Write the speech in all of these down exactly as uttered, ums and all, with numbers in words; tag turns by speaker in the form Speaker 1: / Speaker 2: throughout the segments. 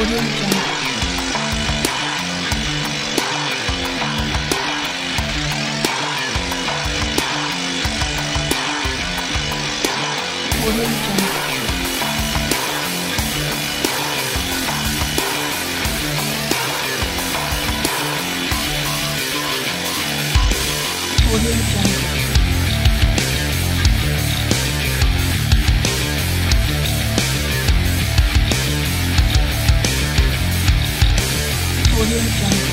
Speaker 1: Audio Jungle. Audio Jungle. Audio Jungle. Audio Jungle.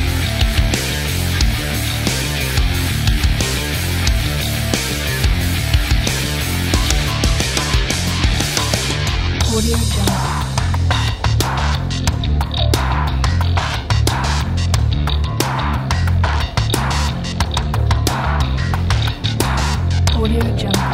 Speaker 1: Audio Jungle. Audio Jungle.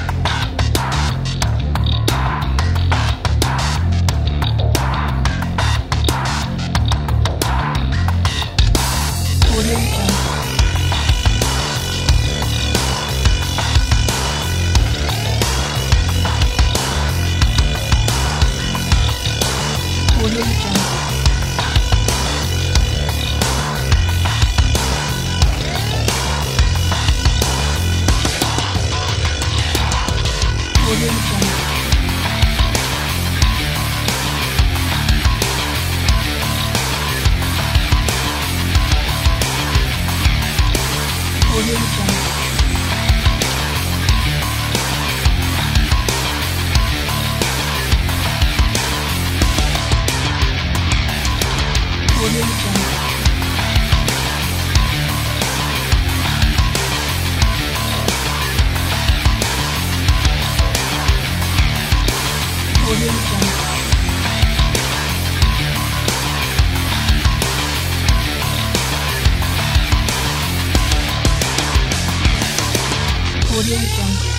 Speaker 1: Audio Jungle. Audio Jungle. Audio Jungle. Audio Jungle. Audio Jungle. Audio Jungle. Audio Jungle.